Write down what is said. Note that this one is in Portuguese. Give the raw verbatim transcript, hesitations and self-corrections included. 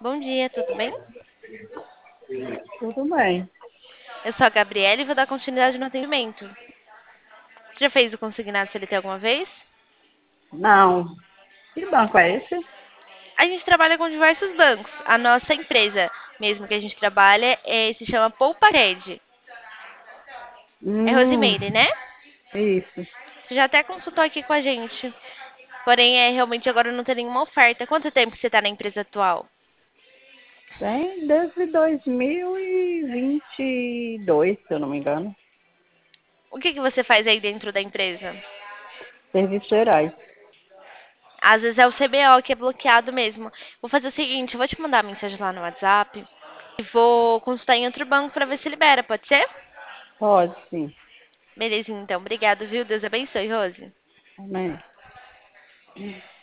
Bom dia, tudo bem? Tudo bem. Eu sou a Gabriela e vou dar continuidade no atendimento. Você já fez o consignado C L T alguma vez? Não. Que banco é esse? A gente trabalha com diversos bancos. A nossa empresa, mesmo que a gente trabalha, é- se chama Poupared. É Hum, Rosimeire, né? isso. Você já até consultou aqui com a gente. Porém, é realmente agora não tem nenhuma oferta. Quanto tempo que você está na empresa atual? Tem desde dois mil e vinte e dois, se eu não me engano. O que, que você faz aí dentro da empresa? Serviços gerais. Às vezes é o C B O que é bloqueado mesmo. Vou fazer o seguinte, eu vou te mandar uma mensagem lá no WhatsApp e vou consultar em outro banco para ver se libera, pode ser? Pode, sim. Belezinha, então. Obrigado, viu? Deus abençoe, Rose. Amém.